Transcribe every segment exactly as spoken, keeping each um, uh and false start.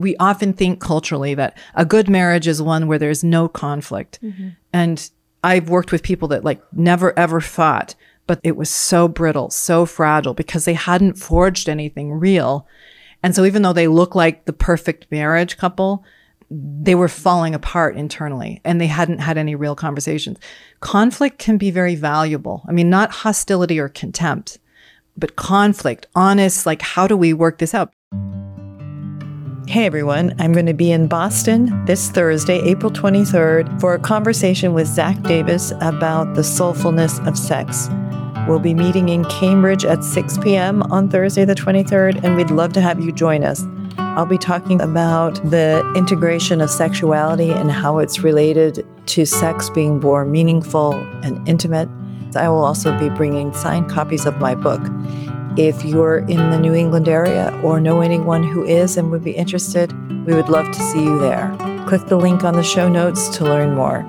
We often think culturally that a good marriage is one where there's no conflict. Mm-hmm. And I've worked with people that like never ever fought, but it was so brittle, so fragile because they hadn't forged anything real. And so even though they look like the perfect marriage couple, they were falling apart internally and they hadn't had any real conversations. Conflict can be very valuable. I mean, not hostility or contempt, but conflict, honest, like, how do we work this out? Hey everyone, I'm going to be in Boston this Thursday, April twenty-third, for a conversation with Zach Davis about the soulfulness of sex. We'll be meeting in Cambridge at six p.m. on Thursday the twenty-third, and we'd love to have you join us. I'll be talking about the integration of sexuality and how it's related to sex being more meaningful and intimate. I will also be bringing signed copies of my book. If you're in the New England area or know anyone who is and would be interested, we would love to see you there. Click the link on the show notes to learn more.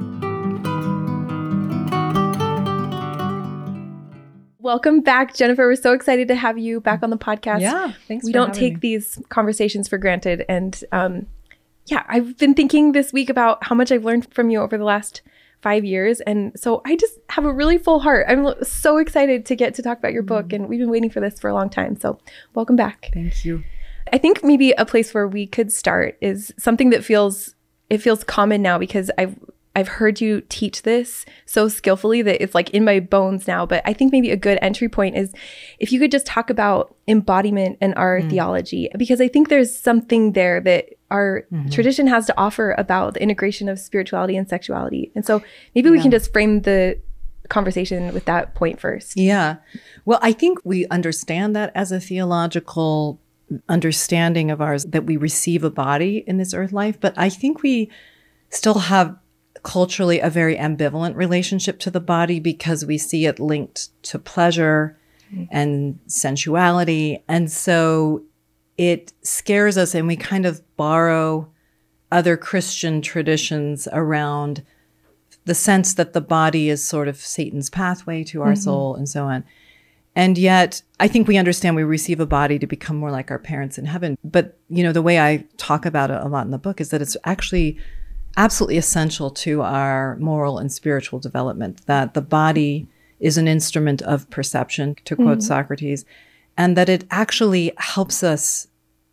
Welcome back, Jennifer. We're so excited to have you back on the podcast. Yeah, thanks. We for don't take me. these conversations for granted. And um, yeah, I've been thinking this week about how much I've learned from you over the last five years. And so I just have a really full heart. I'm so excited to get to talk about your book. Mm. And we've been waiting for this for a long time. So welcome back. Thank you. I think maybe a place where we could start is something that feels, it feels common now because I've I've heard you teach this so skillfully that it's like in my bones now. But I think maybe a good entry point is if you could just talk about embodiment and our mm. theology, because I think there's something there that our mm-hmm. tradition has to offer about the integration of spirituality and sexuality. And so maybe yeah. we can just frame the conversation with that point first. Yeah. Well, I think we understand that as a theological understanding of ours, that we receive a body in this earth life. But I think we still have culturally a very ambivalent relationship to the body because we see it linked to pleasure mm-hmm. and sensuality. And so it scares us and we kind of borrow other Christian traditions around the sense that the body is sort of Satan's pathway to our mm-hmm. soul and so on. And yet I think we understand we receive a body to become more like our parents in heaven. But, you know, the way I talk about it a lot in the book is that it's actually absolutely essential to our moral and spiritual development, that the body is an instrument of perception, to quote mm-hmm. Socrates, and that it actually helps us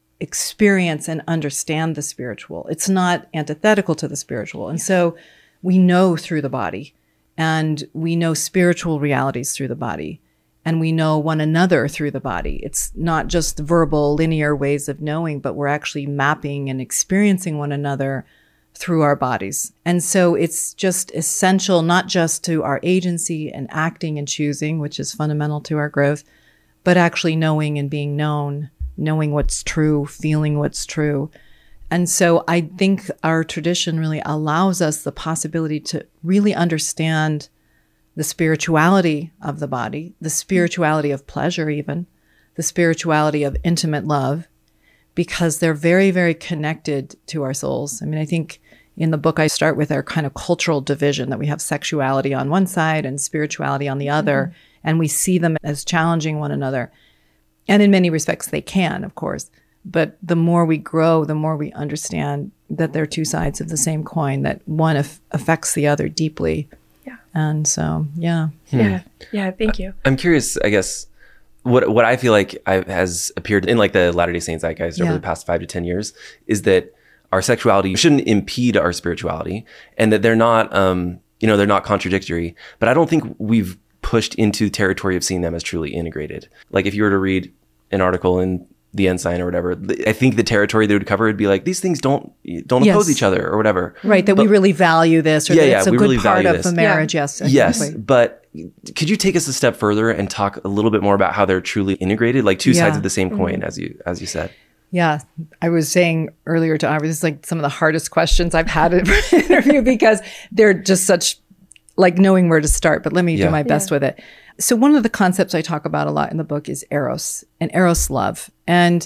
experience and understand the spiritual. It's not antithetical to the spiritual. And so we know through the body, and we know spiritual realities through the body, and we know one another through the body. It's not just verbal, linear ways of knowing, but we're actually mapping and experiencing one another through our bodies. And so it's just essential, not just to our agency and acting and choosing, which is fundamental to our growth, but actually knowing and being known, knowing what's true, feeling what's true. And so I think our tradition really allows us the possibility to really understand the spirituality of the body, the spirituality of pleasure even, the spirituality of intimate love, because they're very, very connected to our souls. I mean, I think in the book, I start with our kind of cultural division that we have sexuality on one side and spirituality on the other, mm-hmm. and we see them as challenging one another. And in many respects, they can, of course. But the more we grow, the more we understand that they're two sides of the same coin, that one af- affects the other deeply. Yeah. And so, yeah. Hmm. Yeah. Yeah. Thank you. I'm curious, I guess, what what I feel like I, has appeared in like the Latter-day Saints zeitgeist over yeah. the past five to ten years is that our sexuality shouldn't impede our spirituality, and that they're not, um, you know, they're not contradictory. But I don't think we've pushed into the territory of seeing them as truly integrated. Like if you were to read an article in the Ensign or whatever, I think the territory they would cover would be like, these things don't don't yes. oppose each other or whatever. Right, that but, we really value this, or yeah, that yeah, it's a we good really part value of this. the marriage. Yeah. Yes, exactly. Yes, exactly. but could you take us a step further and talk a little bit more about how they're truly integrated, like two yeah. sides of the same coin, mm-hmm. as you as you said? Yeah, I was saying earlier to Aubrey, this is like some of the hardest questions I've had in an interview because they're just such, like knowing where to start, but let me yeah. do my best yeah. with it. So one of the concepts I talk about a lot in the book is eros, and eros love. And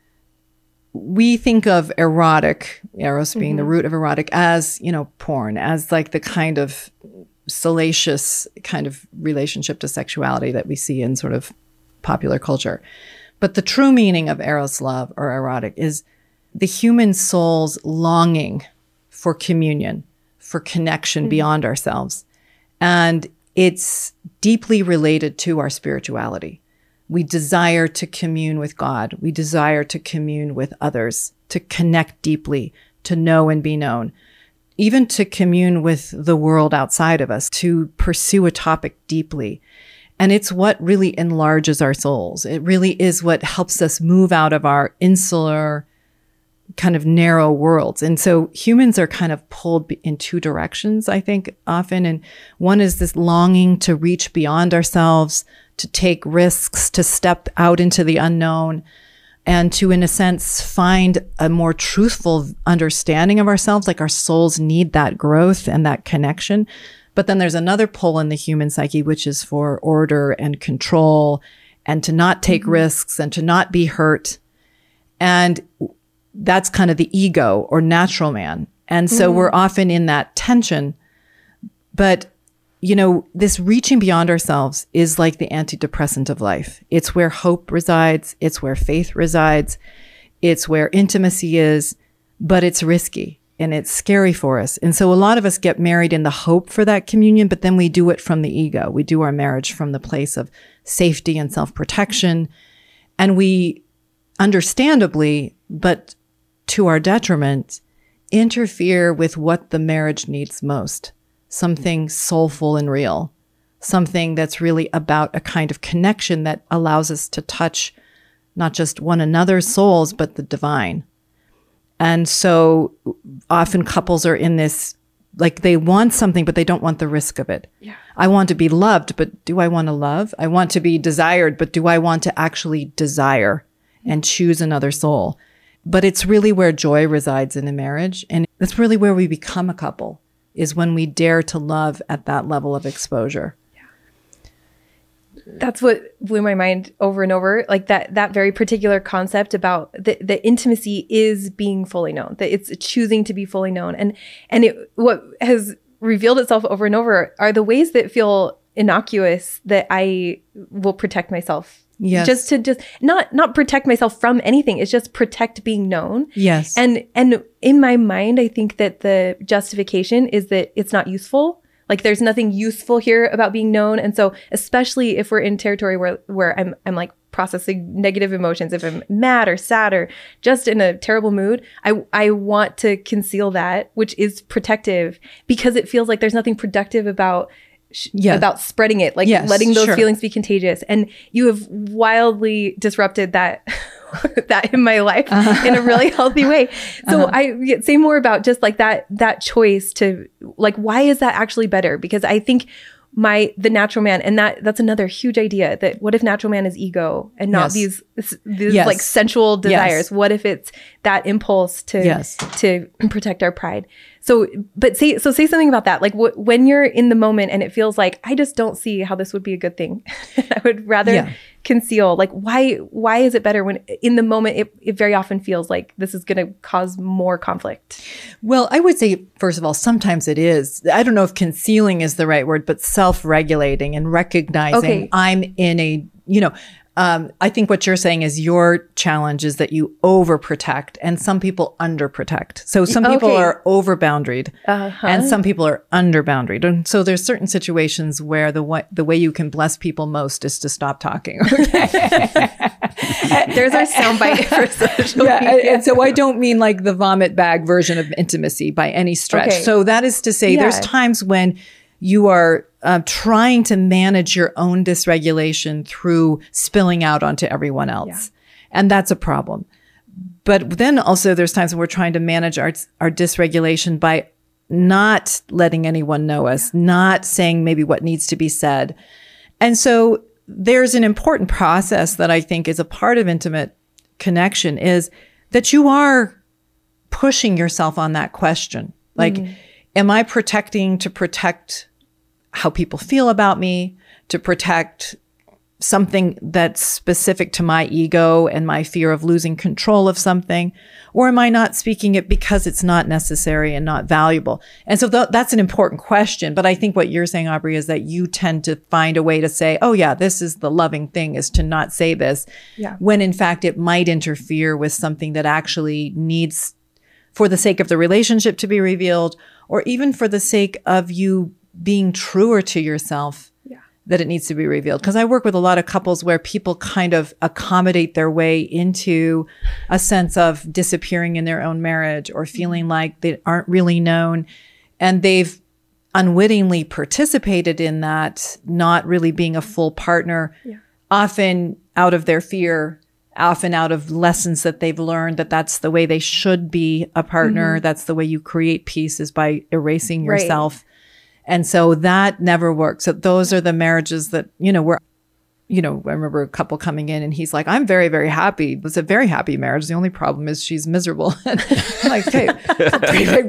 we think of erotic, eros being mm-hmm. the root of erotic, as, you know, porn, as like the kind of salacious kind of relationship to sexuality that we see in sort of popular culture. But the true meaning of eros love or erotic is the human soul's longing for communion, for connection mm-hmm. beyond ourselves. And it's deeply related to our spirituality. We desire to commune with God. We desire to commune with others, to connect deeply, to know and be known, even to commune with the world outside of us, to pursue a topic deeply. And it's what really enlarges our souls. It really is what helps us move out of our insular, kind of narrow worlds. And so humans are kind of pulled in two directions, I think, often. And one is this longing to reach beyond ourselves, to take risks, to step out into the unknown, and to, in a sense, find a more truthful understanding of ourselves. Like our souls need that growth and that connection. But then there's another pull in the human psyche, which is for order and control and to not take mm-hmm. risks and to not be hurt. And that's kind of the ego or natural man. And so mm-hmm. we're often in that tension. But, you know, this reaching beyond ourselves is like the antidepressant of life. It's where hope resides. It's where faith resides. It's where intimacy is, but it's risky and it's scary for us. And so a lot of us get married in the hope for that communion, but then we do it from the ego. We do our marriage from the place of safety and self-protection. And we understandably, but to our detriment, interfere with what the marriage needs most. Something soulful and real. Something that's really about a kind of connection that allows us to touch not just one another's souls, but the divine. And so often couples are in this, like they want something, but they don't want the risk of it. Yeah. I want to be loved, but do I want to love? I want to be desired, but do I want to actually desire and choose another soul? But it's really where joy resides in a marriage. And that's really where we become a couple, is when we dare to love at that level of exposure. Yeah. That's what blew my mind over and over. Like that, that very particular concept about the, the intimacy is being fully known, that it's choosing to be fully known. And, and it, what has revealed itself over and over are the ways that feel innocuous that I will protect myself. Yes. Just to just not not protect myself from anything. It's just protect being known. Yes. And and in my mind, I think that the justification is that it's not useful. Like there's nothing useful here about being known. And so especially if we're in territory where where I'm I'm like processing negative emotions, if I'm mad or sad or just in a terrible mood, I I want to conceal that, which is protective, because it feels like there's nothing productive about Yes. about spreading it, like yes, letting those sure. feelings be contagious. And you have wildly disrupted that that in my life uh-huh. in a really healthy way. So uh-huh. I say more about just like that that choice to like, why is that actually better? Because I think my the natural man, and that that's another huge idea, that what if natural man is ego and not yes. these these yes. like sensual desires? Yes. What if it's that impulse to yes. to protect our pride? So, but say, so say something about that. Like wh- when you're in the moment and it feels like, I just don't see how this would be a good thing. I would rather yeah. conceal. Like, why, why is it better when in the moment, it, it very often feels like this is going to cause more conflict? Well, I would say, first of all, sometimes it is. I don't know if concealing is the right word, but self-regulating and recognizing okay. I'm in a, you know, Um, I think what you're saying is your challenge is that you overprotect and some people underprotect. So some people okay. are over boundaried uh-huh. and some people are under boundaried. And so there's certain situations where the way, the way you can bless people most is to stop talking. Okay? There's our soundbite for social yeah, media. And so I don't mean like the vomit bag version of intimacy by any stretch. Okay. So that is to say yeah. there's times when you are uh, trying to manage your own dysregulation through spilling out onto everyone else. Yeah. And that's a problem. But then also there's times when we're trying to manage our, our dysregulation by not letting anyone know us, yeah. not saying maybe what needs to be said. And so there's an important process that I think is a part of intimate connection, is that you are pushing yourself on that question. Like, mm-hmm. am I protecting to protect how people feel about me, to protect something that's specific to my ego and my fear of losing control of something? Or am I not speaking it because it's not necessary and not valuable? And so th- that's an important question. But I think what you're saying, Aubrey, is that you tend to find a way to say, oh yeah, this is the loving thing, is to not say this. Yeah. When in fact, it might interfere with something that actually needs, for the sake of the relationship, to be revealed, or even for the sake of you being truer to yourself, yeah. that it needs to be revealed. Because I work with a lot of couples where people kind of accommodate their way into a sense of disappearing in their own marriage or feeling like they aren't really known. And they've unwittingly participated in that, not really being a full partner, yeah. often out of their fear, often out of lessons that they've learned that that's the way they should be a partner. Mm-hmm. That's the way you create peace, is by erasing yourself. Right. And so that never works. So those are the marriages that, you know, were, you know, I remember a couple coming in and he's like, I'm very, very happy. It's a very happy marriage. The only problem is she's miserable. And I'm like, hey, it's a pretty big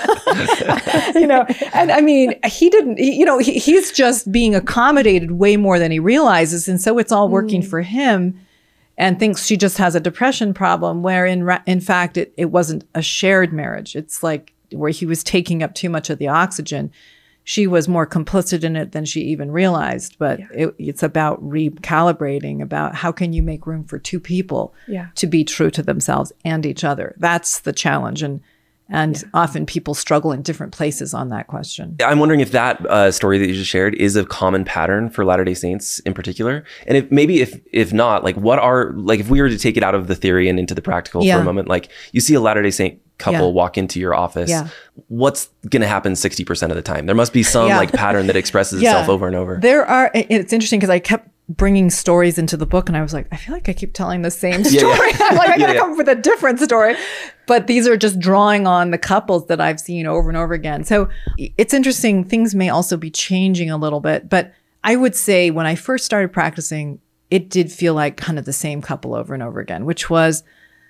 problem. You know, and I mean, he didn't, he, you know, he, he's just being accommodated way more than he realizes. And so it's all working mm. for him, and thinks she just has a depression problem, where in, in fact, it, it wasn't a shared marriage. It's like where he was taking up too much of the oxygen. She was more complicit in it than she even realized. But yeah. it, it's about recalibrating, about how can you make room for two people yeah. to be true to themselves and each other. That's the challenge. And and yeah. often people struggle in different places on that question. I'm wondering if that uh, story that you just shared is a common pattern for Latter-day Saints in particular. And if maybe if if not, like what are, like if we were to take it out of the theory and into the practical yeah. for a moment, like you see a Latter-day Saint couple yeah. walk into your office, yeah. what's going to happen sixty percent of the time? There must be some yeah. like pattern that expresses yeah. itself over and over. There are, it's interesting because I kept bringing stories into the book and I was like, I feel like I keep telling the same story. Yeah, yeah. I'm like, I gotta yeah, come up with a different story. But these are just drawing on the couples that I've seen over and over again. So it's interesting. Things may also be changing a little bit, but I would say when I first started practicing, it did feel like kind of the same couple over and over again, which was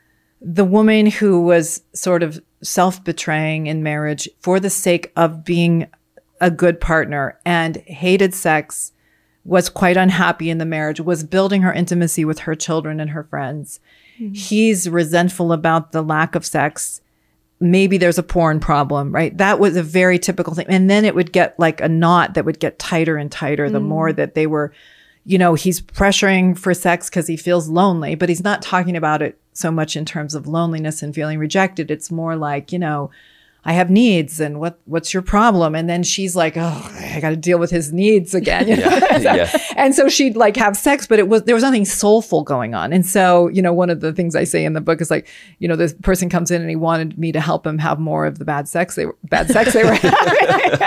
the woman who was sort of self-betraying in marriage for the sake of being a good partner and hated sex, was quite unhappy in the marriage, was building her intimacy with her children and her friends. Mm-hmm. He's resentful about the lack of sex. Maybe there's a porn problem, right? That was a very typical thing. And then it would get like a knot that would get tighter and tighter mm-hmm. the more that they were, you know, he's pressuring for sex because he feels lonely, but he's not talking about it so much in terms of loneliness and feeling rejected. It's more like, you know, I have needs, and what what's your problem? And then she's like, oh, I got to deal with his needs again. You know? yeah, yeah. And so she'd like have sex, but it was there was nothing soulful going on. And so, you know, one of the things I say in the book is like, you know, this person comes in and he wanted me to help him have more of the bad sex they were bad sex they were having.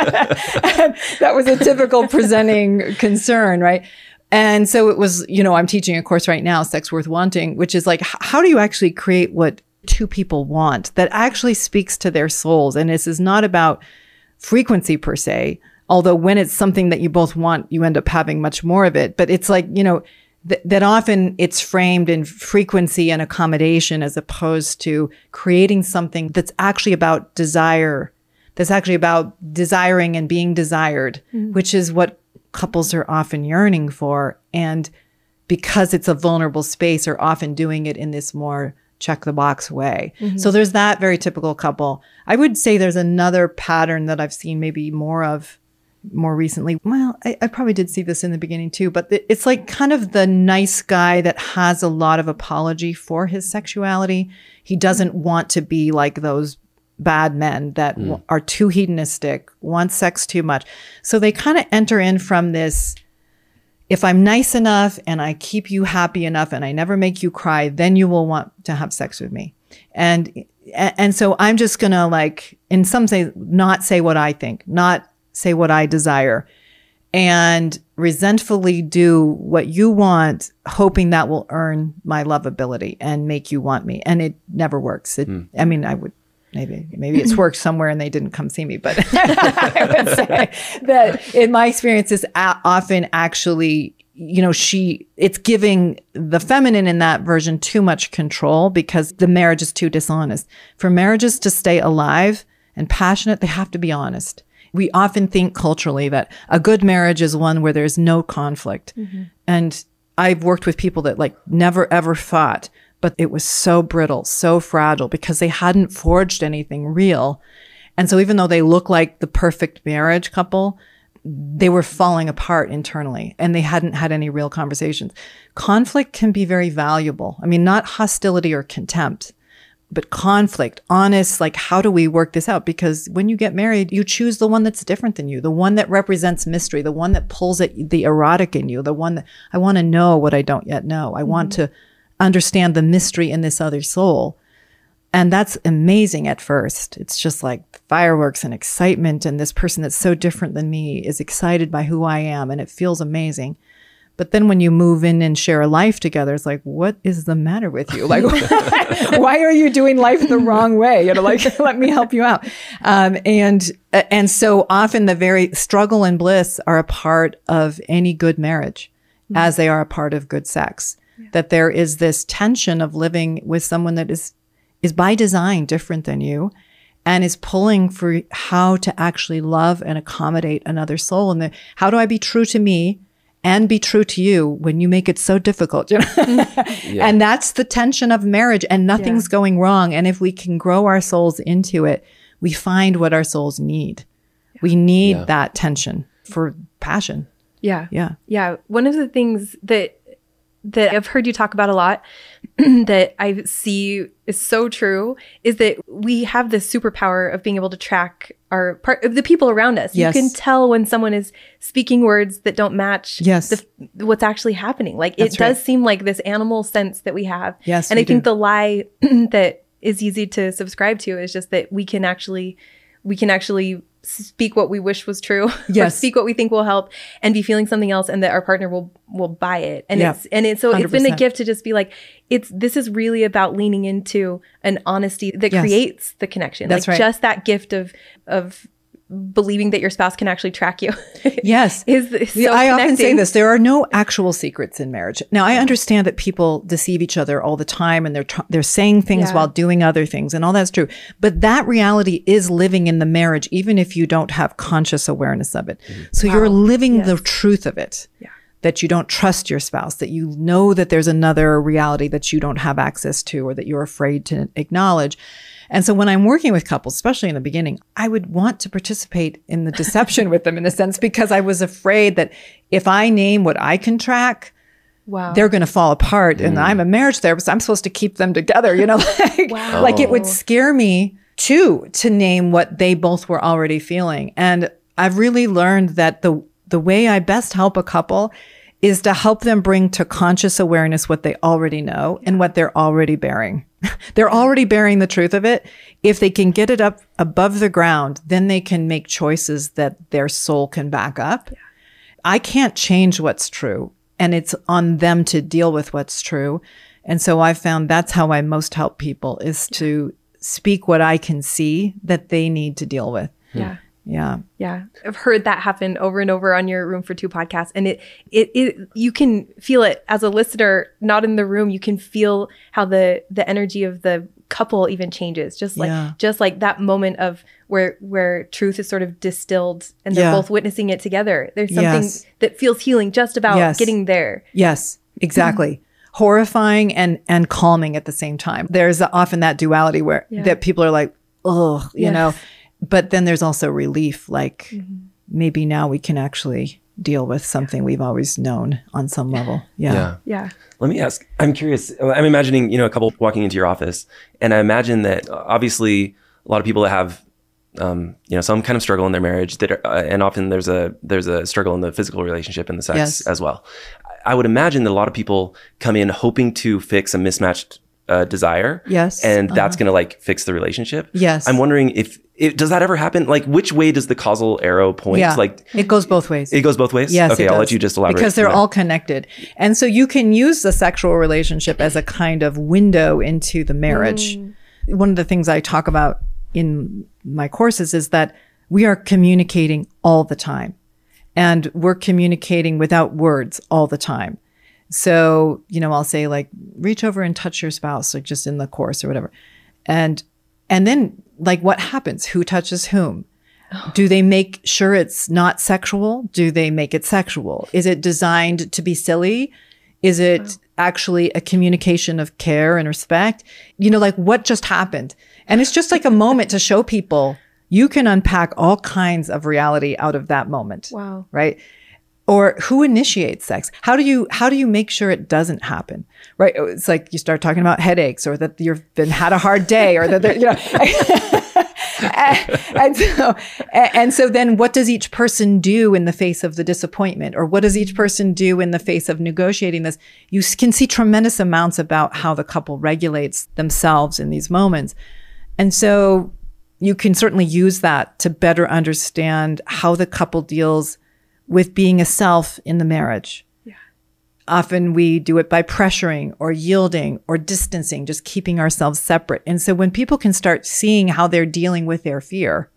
And that was a typical presenting concern, right? And so it was, you know, I'm teaching a course right now, Sex Worth Wanting, which is like, how do you actually create what two people want that actually speaks to their souls? And this is not about frequency per se, although when it's something that you both want, you end up having much more of it. But it's like, you know, th- that often it's framed in frequency and accommodation as opposed to creating something that's actually about desire, that's actually about desiring and being desired, mm-hmm. which is what couples are often yearning for. And because it's a vulnerable space, are often doing it in this more check the box way. Mm-hmm. So there's that very typical couple. I would say there's another pattern that I've seen maybe more of more recently. Well, I, I probably did see this in the beginning too, but it's like kind of the nice guy that has a lot of apology for his sexuality. He doesn't want to be like those bad men that mm. w- are too hedonistic, want sex too much. So they kind of enter in from this, if I'm nice enough and I keep you happy enough and I never make you cry, then you will want to have sex with me. And and so I'm just going to, like, in some say, not say what I think, not say what I desire, and resentfully do what you want, hoping that will earn my lovability and make you want me. And it never works. It, mm. I mean, I would Maybe maybe it's worked somewhere and they didn't come see me. But I would say that in my experience, is a- often actually, you know, she, it's giving the feminine in that version too much control because the marriage is too dishonest. For marriages to stay alive and passionate, they have to be honest. We often think culturally that a good marriage is one where there's no conflict. Mm-hmm. And I've worked with people that like never ever fought, but it was so brittle, so fragile because they hadn't forged anything real. And so even though they look like the perfect marriage couple, they were falling apart internally and they hadn't had any real conversations. Conflict can be very valuable. I mean, not hostility or contempt, but conflict, honest, like, how do we work this out? Because when you get married, you choose the one that's different than you, the one that represents mystery, the one that pulls at the erotic in you, the one that I want to know what I don't yet know. I mm-hmm. want to understand the mystery in this other soul. And that's amazing at first. It's just like fireworks and excitement. And this person that's so different than me is excited by who I am. And it feels amazing. But then when you move in and share a life together, it's like, what is the matter with you? Like, why are you doing life the wrong way? You know, like, let me help you out. Um, and, and so often the very struggle and bliss are a part of any good marriage, mm-hmm. as they are a part of good sex. Yeah. That there is this tension of living with someone that is, is by design different than you and is pulling for how to actually love and accommodate another soul. And the, how do I be true to me and be true to you when you make it so difficult, you know? Yeah. And that's the tension of marriage, and nothing's yeah. going wrong. And if we can grow our souls into it, we find what our souls need. Yeah. We need yeah. that tension for passion. Yeah. Yeah. Yeah. One of the things that that I've heard you talk about a lot that I see is so true is that we have this superpower of being able to track our part of the people around us. Yes. You can tell when someone is speaking words that don't match yes. the, what's actually happening. Like That's it does right. seem like this animal sense that we have. Yes, and I think do. the lie that is easy to subscribe to is just that we can actually, we can actually speak what we wish was true, yes. or speak what we think will help, and be feeling something else, and that our partner will will buy it. And yeah. it's and it's so one hundred percent. It's been a gift to just be like, it's this is really about leaning into an honesty that yes. creates the connection. That's like right. just that gift of of believing that your spouse can actually track you. Yes. is, is so I connecting. often say this, there are no actual secrets in marriage. Now, I understand that people deceive each other all the time and they're tr- they're saying things Yeah. while doing other things, and all that's true. But that reality is living in the marriage, even if you don't have conscious awareness of it. Mm-hmm. So wow. you're living yes. the truth of it. Yeah. That you don't trust your spouse, that you know that there's another reality that you don't have access to or that you're afraid to acknowledge. And so when I'm working with couples, especially in the beginning, I would want to participate in the deception with them in a sense, because I was afraid that if I name what I can track, wow. they're going to fall apart. Mm. And I'm a marriage therapist. I'm supposed to keep them together, you know, like, wow. like it would scare me too, to name what they both were already feeling. And I've really learned that the, the way I best help a couple is to help them bring to conscious awareness what they already know and what they're already bearing. They're already bearing the truth of it. If they can get it up above the ground, then they can make choices that their soul can back up. Yeah. I can't change what's true, and it's on them to deal with what's true. And so I found that's how I most help people, is yeah. to speak what I can see that they need to deal with. Yeah. Yeah. Yeah. I've heard that happen over and over on your Room for Two podcast. And it, it, it, you can feel it as a listener, not in the room. You can feel how the, the energy of the couple even changes. Just like, yeah. just like that moment of where, where truth is sort of distilled and they're yeah. both witnessing it together. There's something yes. that feels healing just about yes. getting there. Yes, exactly. Horrifying and, and calming at the same time. There's often that duality where yeah. that people are like, oh, you yes. know, but then there's also relief, like mm-hmm. maybe now we can actually deal with something we've always known on some level. Yeah. Yeah. Yeah. Let me ask, I'm curious, I'm imagining, you know, a couple walking into your office, and I imagine that obviously a lot of people that have, um, you know, some kind of struggle in their marriage, that are, uh, and often there's a, there's a struggle in the physical relationship and the sex yes. as well. I would imagine that a lot of people come in hoping to fix a mismatched uh, desire. Yes. And uh-huh. that's going to like fix the relationship. Yes. I'm wondering if, It, does that ever happen? Like, which way does the causal arrow point? Yeah, like, it goes both ways. It goes both ways? Yes, okay, it I'll does. let you just elaborate. Because they're yeah. all connected. And so you can use the sexual relationship as a kind of window into the marriage. Mm. One of the things I talk about in my courses is that we are communicating all the time. And we're communicating without words all the time. So, you know, I'll say like, reach over and touch your spouse, like just in the course or whatever. And, and then like what happens? Who touches whom? Do they make sure it's not sexual? Do they make it sexual? Is it designed to be silly? Is it Wow. actually a communication of care and respect? You know, like what just happened? And it's just like a moment to show people you can unpack all kinds of reality out of that moment. Wow. Right? Or who initiates sex? How do you how do you make sure it doesn't happen? Right? It's like you start talking about headaches, or that you've been had a hard day, or that they're, you know. and, and so and so then what does each person do in the face of the disappointment, or what does each person do in the face of negotiating this? You can see tremendous amounts about how the couple regulates themselves in these moments. And so you can certainly use that to better understand how the couple deals with being a self in the marriage. Yeah. Often we do it by pressuring or yielding or distancing, just keeping ourselves separate. And so when people can start seeing how they're dealing with their fear,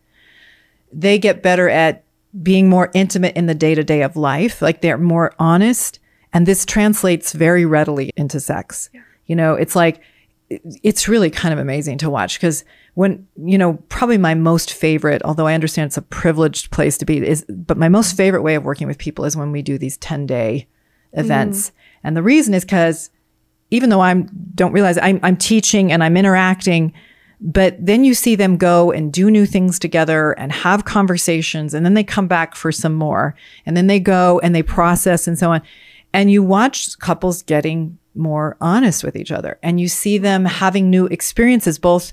they get better at being more intimate in the day-to-day of life, like they're more honest. And this translates very readily into sex. Yeah. You know, it's like, it's really kind of amazing to watch, because when, you know, probably my most favorite, although I understand it's a privileged place to be, is, but my most favorite way of working with people is when we do these ten day events. Mm. And the reason is because even though I don't realize I'm, I'm teaching and I'm interacting, but then you see them go and do new things together and have conversations, and then they come back for some more, and then they go and they process and so on. And you watch couples getting more honest with each other, and you see them having new experiences, both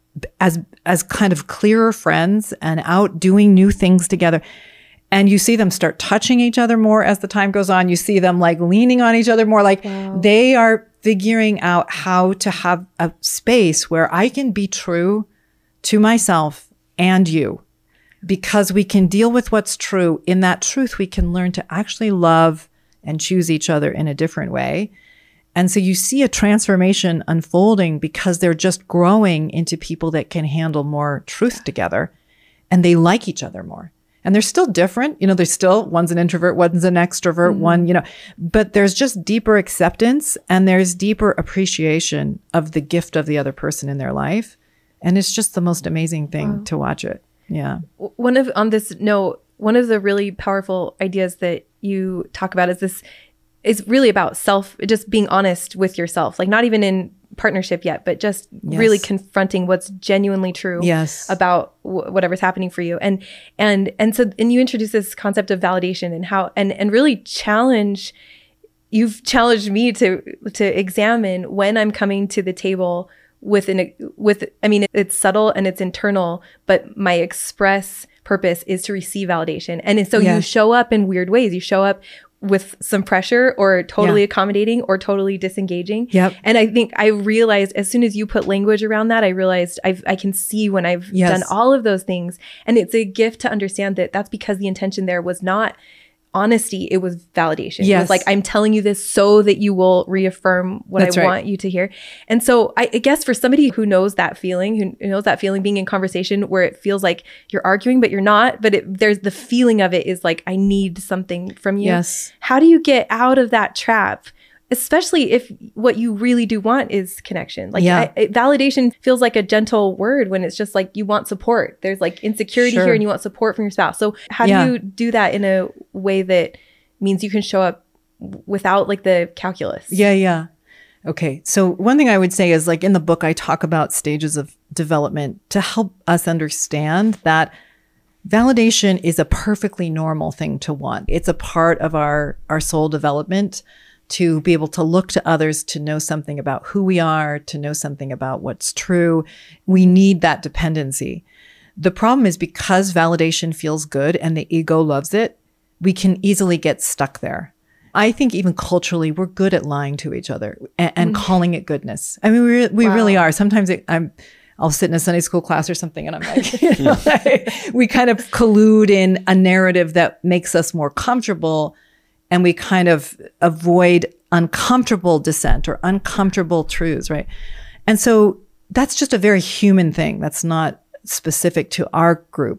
as as kind of clearer friends and out doing new things together. And you see them start touching each other more as the time goes on. You see them like leaning on each other more, like wow. They are figuring out how to have a space where I can be true to myself and you, because we can deal with what's true. In that truth, we can learn to actually love and choose each other in a different way. And so you see a transformation unfolding because they're just growing into people that can handle more truth together, and they like each other more. And they're still different. You know, there's still, one's an introvert, one's an extrovert, mm-hmm. one, you know, but there's just deeper acceptance, and there's deeper appreciation of the gift of the other person in their life. And it's just the most amazing thing wow. to watch it. Yeah. One of, on this note, one of the really powerful ideas that you talk about is this, is really about self, just being honest with yourself, like not even in partnership yet, but just yes. really confronting what's genuinely true yes. about w- whatever's happening for you. And, and, and so, and you introduce this concept of validation and how, and, and really challenge, you've challenged me to, to examine when I'm coming to the table with an, with, I mean, it's subtle and it's internal, but my express purpose is to receive validation. And so yes. you show up in weird ways. You show up with some pressure, or totally yeah. accommodating, or totally disengaging. Yep. And I think I realized as soon as you put language around that, I realized I've, I can see when I've yes. done all of those things. And it's a gift to understand that that's because the intention there was not honesty, it was validation. Yes. It was like, I'm telling you this so that you will reaffirm what That's I right. want you to hear. And so I, I guess for somebody who knows that feeling, who knows that feeling being in conversation where it feels like you're arguing, but you're not, but it, there's the feeling of it is like, I need something from you. Yes. How do you get out of that trap? Especially if what you really do want is connection. Like yeah. I, validation feels like a gentle word when it's just like you want support. There's like insecurity sure. here and you want support from your spouse. So how yeah. do you do that in a way that means you can show up without like the calculus? Yeah, yeah. Okay. So one thing I would say is, like in the book, I talk about stages of development to help us understand that validation is a perfectly normal thing to want. It's a part of our, our soul development, to be able to look to others, to know something about who we are, to know something about what's true. We need that dependency. The problem is, because validation feels good and the ego loves it, we can easily get stuck there. I think even culturally, we're good at lying to each other and, and mm. calling it goodness. I mean, we, we wow. really are. Sometimes it, I'm, I'll sit in a Sunday school class or something, and I'm like, you know, like, we kind of collude in a narrative that makes us more comfortable, and we kind of avoid uncomfortable dissent or uncomfortable truths, right? And so that's just a very human thing. That's not specific to our group.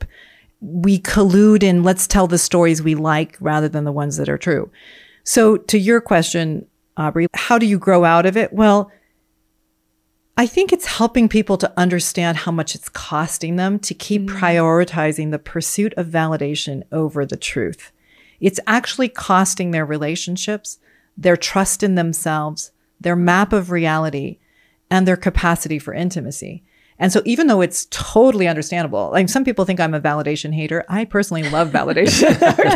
We collude in, let's tell the stories we like rather than the ones that are true. So to your question, Aubrey, how do you grow out of it? Well, I think it's helping people to understand how much it's costing them to keep mm. prioritizing the pursuit of validation over the truth. It's actually costing their relationships, their trust in themselves, their map of reality, and their capacity for intimacy. And so even though it's totally understandable, like some people think I'm a validation hater, I personally love validation.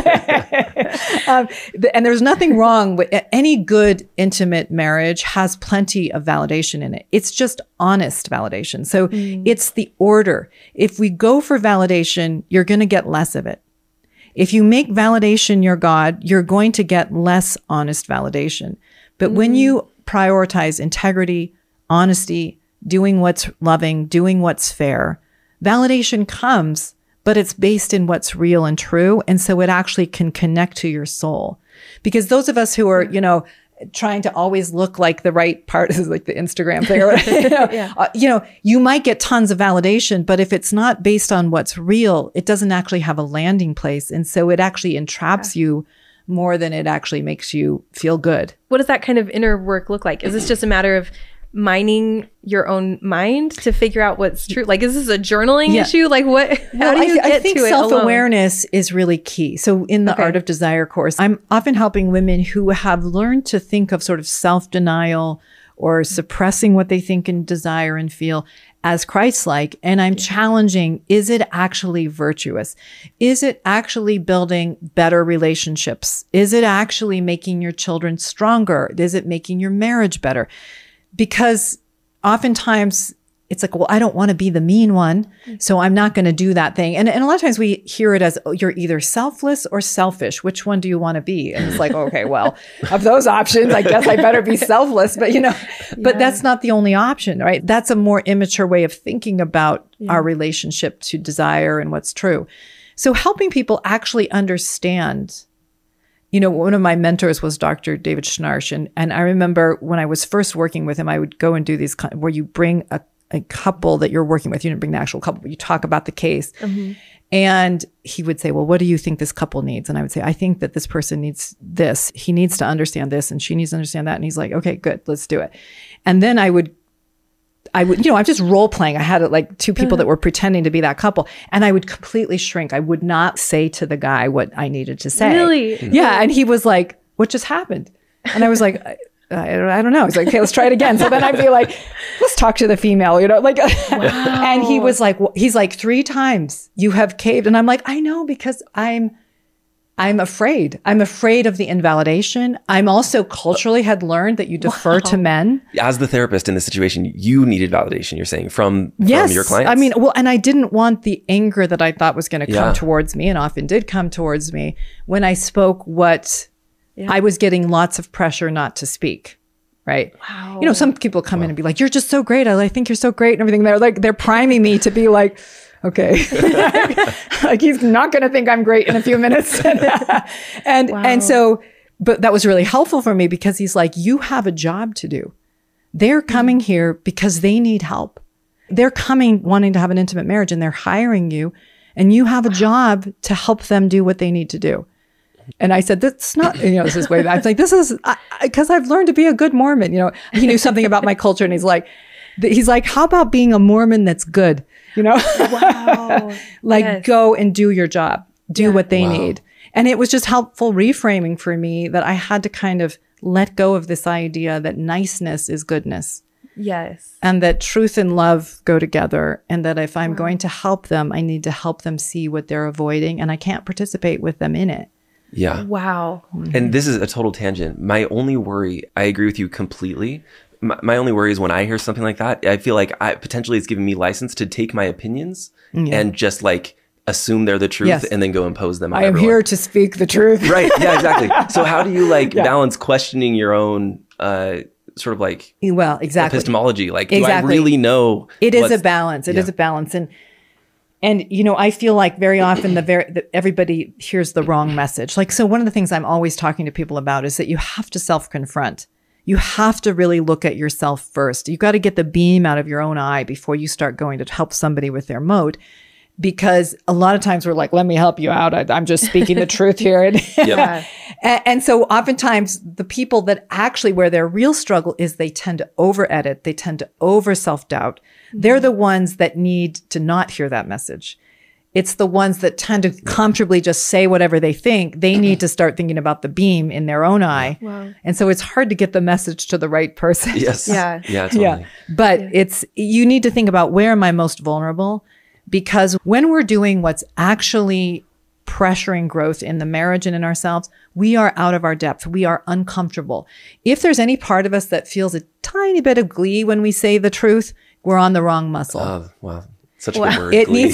um, th- and there's nothing wrong with any good intimate marriage has plenty of validation in it. It's just honest validation. So mm. it's the order. If we go for validation, you're going to get less of it. If you make validation your God, you're going to get less honest validation. But mm. when you prioritize integrity, honesty, doing what's loving, doing what's fair, validation comes, but it's based in what's real and true. And so it actually can connect to your soul. Because those of us who are, you know, trying to always look like the right part is like the Instagram thing, or, you know, yeah. uh, you know, you might get tons of validation, but if it's not based on what's real, it doesn't actually have a landing place. And so it actually entraps yeah. you more than it actually makes you feel good. What does that kind of inner work look like? Is this just a matter of mining your own mind to figure out what's true? Like, is this a journaling yeah. issue? Like what, how well, do you I, get I think to it self-awareness alone? Is really key. So in the okay. Art of Desire course, I'm often helping women who have learned to think of sort of self-denial or suppressing what they think and desire and feel as Christ-like. And I'm yeah. challenging, is it actually virtuous? Is it actually building better relationships? Is it actually making your children stronger? Is it making your marriage better? Because oftentimes it's like, well, I don't want to be the mean one, so I'm not going to do that thing. And, and a lot of times we hear it as, oh, you're either selfless or selfish. Which one do you want to be? And it's like, okay, well, of those options, I guess I better be selfless. But, you know, yeah. but that's not the only option, right? That's a more immature way of thinking about yeah. our relationship to desire and what's true. So helping people actually understand. You know, one of my mentors was Doctor David Schnarch. And, and I remember when I was first working with him, I would go and do these where you bring a, a couple that you're working with. You didn't bring the actual couple, but you talk about the case. Mm-hmm. And he would say, well, what do you think this couple needs? And I would say, I think that this person needs this. He needs to understand this and she needs to understand that. And he's like, okay, good, let's do it. And then I would I would, you know, I'm just role playing. I had like two people that were pretending to be that couple, and I would completely shrink. I would not say to the guy what I needed to say. Really? Yeah. And he was like, what just happened? And I was like, I, I, I don't know. He's like, okay, let's try it again. So then I'd be like, let's talk to the female, you know, like, wow. And he was like, well, he's like, three times you have caved. And I'm like, I know, because I'm, I'm afraid. I'm afraid of the invalidation. I'm also culturally had learned that you defer wow. to men. As the therapist in this situation, you needed validation, you're saying, from, yes. from your clients? I mean, well, and I didn't want the anger that I thought was going to come yeah. towards me, and often did come towards me, when I spoke what yeah. I was getting lots of pressure not to speak. Right. Wow. You know, some people come wow. in and be like, you're just so great. I think you're so great and everything. They're like, they're priming me to be like, okay, like he's not going to think I'm great in a few minutes. and wow. and so, but that was really helpful for me, because he's like, you have a job to do. They're coming mm-hmm. here because they need help. They're coming wanting to have an intimate marriage, and they're hiring you, and you have a job to help them do what they need to do. And I said, that's not, you know, this is way back. I was like, this is, because I've learned to be a good Mormon. You know, he knew something about my culture, and he's like, he's like, how about being a Mormon that's good? You know, wow. like yes. go and do your job, do yeah. what they wow. need. And it was just helpful reframing for me that I had to kind of let go of this idea that niceness is goodness. Yes. And that truth and love go together. And that if I'm wow. going to help them, I need to help them see what they're avoiding, and I can't participate with them in it. Yeah. Wow. And this is a total tangent. My only worry, I agree with you completely. My, my only worry is when I hear something like that, I feel like I potentially it's giving me license to take my opinions yeah. and just like assume they're the truth yes. and then go impose them on I am everyone. here to speak the truth. Right. Yeah, exactly. So how do you like yeah. balance questioning your own uh, sort of like well, exactly. epistemology? Like, exactly. do I really know? It is a balance. It yeah. is a balance. And And, you know, I feel like very often the very the, everybody hears the wrong message. Like, so one of the things I'm always talking to people about is that you have to self-confront. You have to really look at yourself first. You got to get the beam out of your own eye before you start going to help somebody with their moat. Because a lot of times we're like, let me help you out. I, I'm just speaking the truth here. And, yep. and, and so oftentimes the people that actually where their real struggle is, they tend to over edit. They tend to over self-doubt. Mm-hmm. They're the ones that need to not hear that message. It's the ones that tend to comfortably just say whatever they think. They need to start thinking about the beam in their own eye. Wow. And so it's hard to get the message to the right person. Yes. Yeah. Yeah. Totally. Yeah. But Yeah. it's, you need to think about, where am I most vulnerable? Because when we're doing what's actually pressuring growth in the marriage and in ourselves, we are out of our depth. We are uncomfortable. If there's any part of us that feels a tiny bit of glee when we say the truth, we're on the wrong muscle. Oh, wow. Such a Wow. good word. It glee. needs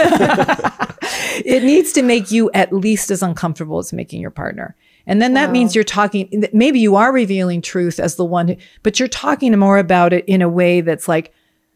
it needs to make you at least as uncomfortable as making your partner. And then that Wow. means you're talking, maybe you are revealing truth as the one, who, but you're talking more about it in a way that's like,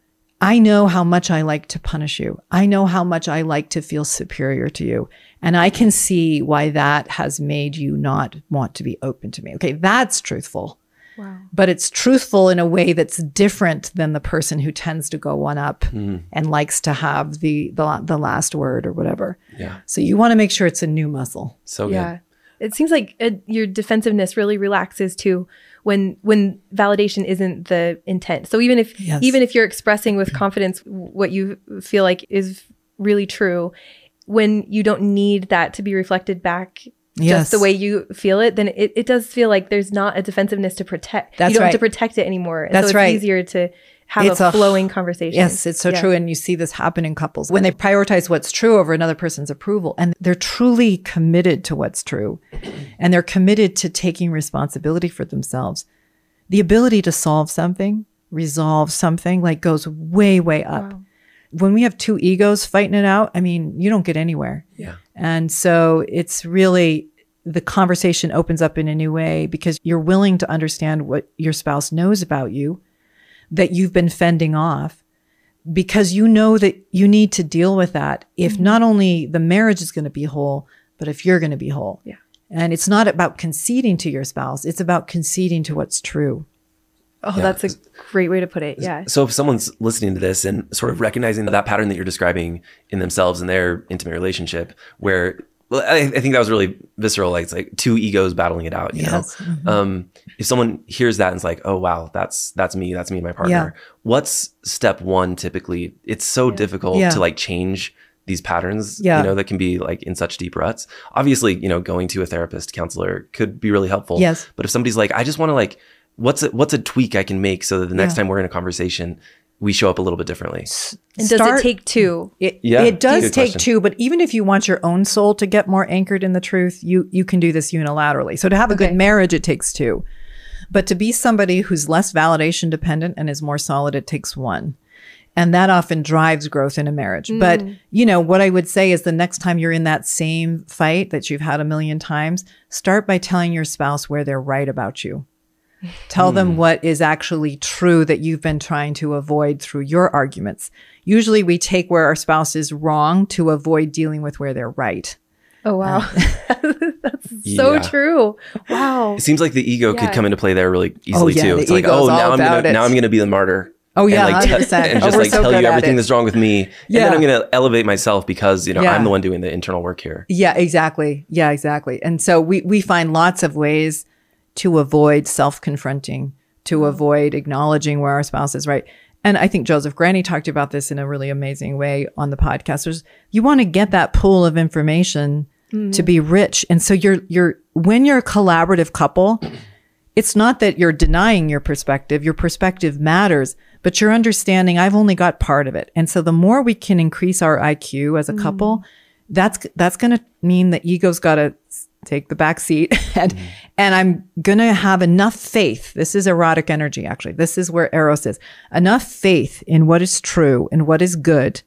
I know how much I like to punish you. I know how much I like to feel superior to you. And I can see why that has made you not want to be open to me. Okay, that's truthful. Wow. But it's truthful in a way that's different than the person who tends to go one up Mm. and likes to have the, the the last word or whatever. Yeah. So you want to make sure it's a new muscle. So Yeah. It seems like uh your defensiveness really relaxes too when when validation isn't the intent. So even if Yes. even if you're expressing with confidence what you feel like is really true, when you don't need that to be reflected back Yes. just the way you feel it, then it, it does feel like there's not a defensive-ness to protect. That's you don't right. have to protect it anymore. And That's so it's right. easier to have It's a a- flowing conversation. Yes, it's so Yeah. true. And you see this happen in couples when they prioritize what's true over another person's approval. And they're truly committed to what's true. And they're committed to taking responsibility for themselves. The ability to solve something, resolve something, like goes way, way up. Wow. When we have two egos fighting it out, I mean, you don't get anywhere. Yeah. And so it's really, the conversation opens up in a new way because you're willing to understand what your spouse knows about you that you've been fending off, because you know that you need to deal with that if Mm-hmm. not only the marriage is going to be whole, but if you're going to be whole. Yeah. And it's not about conceding to your spouse. It's about conceding to what's true. Oh, Yeah. that's a great way to put it. Yeah. So if someone's listening to this and sort of recognizing that pattern that you're describing in themselves and their intimate relationship, where, well, I, I think that was really visceral. Like it's like two egos battling it out. You Yes. know, um, if someone hears that and is like, "Oh wow, that's that's me, that's me and my partner." Yeah. What's step one typically? It's so difficult Yeah. to like change these patterns. Yeah. You know, that can be like in such deep ruts. Obviously, you know, going to a therapist, counselor could be really helpful. Yes. But if somebody's like, "I just want to like," what's a, what's a tweak I can make so that the next Yeah. time we're in a conversation, we show up a little bit differently? And does Start- it take two? It, Yeah, it does good take question. two, but even if you want your own soul to get more anchored in the truth, you you can do this unilaterally. So to have a Okay. good marriage, it takes two. But to be somebody who's less validation dependent and is more solid, it takes one. And that often drives growth in a marriage. But, you know, what I would say is the next time you're in that same fight that you've had a million times, start by telling your spouse where they're right about you. Tell them what is actually true that you've been trying to avoid through your arguments. Usually we take where our spouse is wrong to avoid dealing with where they're right. Oh, wow. That's so Yeah. true. Wow. It seems like the ego Yeah. could come into play there really easily yeah, too. the It's like, ego's oh, now all I'm about gonna it. now I'm gonna be the martyr. Oh, yeah, and like one hundred percent. and Oh, just we're like so tell good you at everything it. that's wrong with me, and Yeah. then I'm gonna elevate myself because you know Yeah. I'm the one doing the internal work here. Yeah, exactly. Yeah, exactly. And so we, we find lots of ways to avoid self-confronting, to avoid acknowledging where our spouse is right. And I think Joseph Granny talked about this in a really amazing way on the podcast. There's, you want to get that pool of information to be rich. And so you're, you're, when you're a collaborative couple, it's not that you're denying your perspective. Your perspective matters, but you're understanding I've only got part of it. And so the more we can increase our I Q as a couple, that's, that's going to mean the ego's got to take the back seat and, and I'm going to have enough faith. This is erotic energy, actually. This is where Eros is. Enough faith in what is true and what is good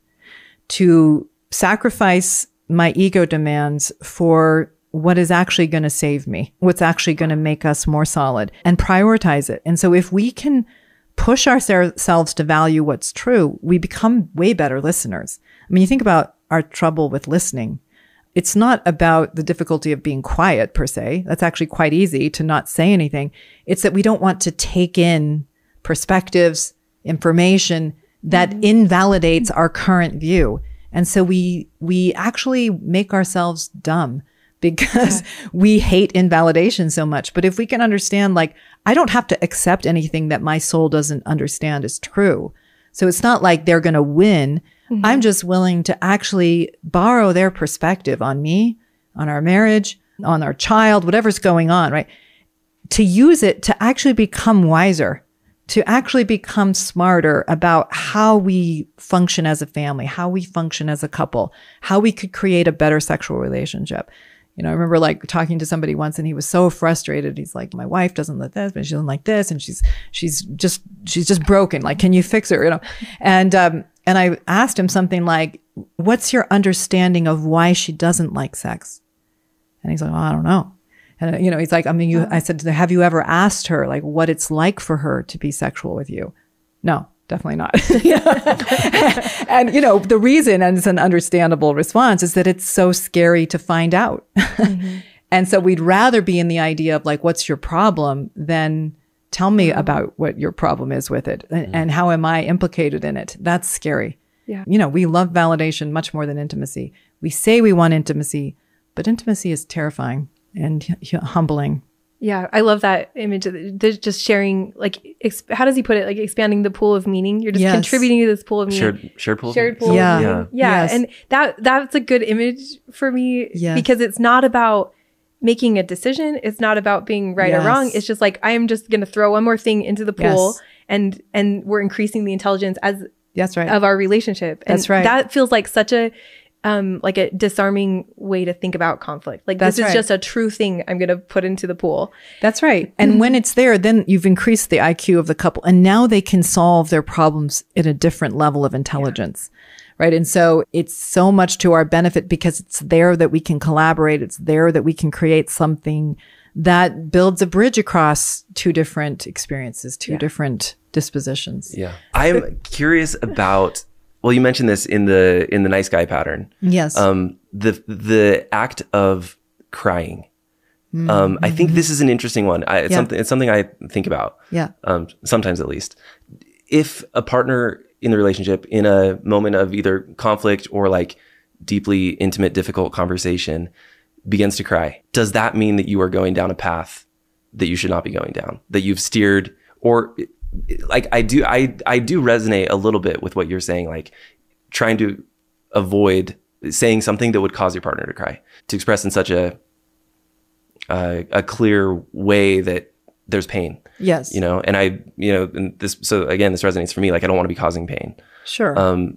to sacrifice my ego demands for what is actually going to save me, what's actually going to make us more solid, and prioritize it. And so if we can push ourselves to value what's true, we become way better listeners. I mean, you think about our trouble with listening. It's not about the difficulty of being quiet per se. That's actually quite easy to not say anything. It's that we don't want to take in perspectives, information that invalidates our current view. And so we, we actually make ourselves dumb because we hate invalidation so much. But if we can understand, like, I don't have to accept anything that my soul doesn't understand is true. So it's not like they're going to win. Mm-hmm. I'm just willing to actually borrow their perspective on me, on our marriage, on our child, whatever's going on, right? To use it to actually become wiser, to actually become smarter about how we function as a family, how we function as a couple, how we could create a better sexual relationship. You know, I remember like talking to somebody once and he was so frustrated. He's like, my wife doesn't like this, but she doesn't like this. And she's, she's just, she's just broken. Like, can you fix her? You know? And, um, and I asked him something like, what's your understanding of why she doesn't like sex? And he's like, well, I don't know. And, you know, he's like, I mean, you, I said, have you ever asked her like what it's like for her to be sexual with you? No, definitely not. And, you know, the reason, and it's an understandable response, is that it's so scary to find out. Mm-hmm. And so we'd rather be in the idea of like, what's your problem than tell me mm-hmm. about what your problem is with it and, mm-hmm. and how am I implicated in it? That's scary. Yeah. You know, we love validation much more than intimacy. We say we want intimacy, but intimacy is terrifying and humbling. Yeah, I love that image of the, just sharing, like, exp- how does he put it? Like expanding the pool of meaning. You're just yes. contributing to this pool of meaning. Shared, shared pool. Shared pool. Yeah. Of meaning. Yeah. Yeah. Yes. And that that's a good image for me yes. because it's not about making a decision. It's not about being right yes. or wrong. It's just like, I am just going to throw one more thing into the pool yes. and, and we're increasing the intelligence as that's right. of our relationship. And that's right. That feels like such a, um, like a disarming way to think about conflict. Like That's this is right. just a true thing I'm going to put into the pool. That's right. And when it's there, then you've increased the I Q of the couple and now they can solve their problems at a different level of intelligence. Yeah. Right. And so it's so much to our benefit because it's there that we can collaborate. It's there that we can create something that builds a bridge across two different experiences, two yeah. different dispositions. Yeah. I'm curious about, well, you mentioned this in the in the nice guy pattern. Yes. Um, the the act of crying. Mm-hmm. Um, I think this is an interesting one. I, it's yeah. something it's something I think about. Yeah. Um, sometimes at least. If a partner in the relationship in a moment of either conflict or like deeply intimate, difficult conversation begins to cry, does that mean that you are going down a path that you should not be going down? That you've steered or like I do, I, I do resonate a little bit with what you're saying, like trying to avoid saying something that would cause your partner to cry, to express in such a, uh, a clear way that there's pain. Yes. You know, and I, you know, and this, so again, this resonates for me. Like, I don't want to be causing pain. Sure. Um,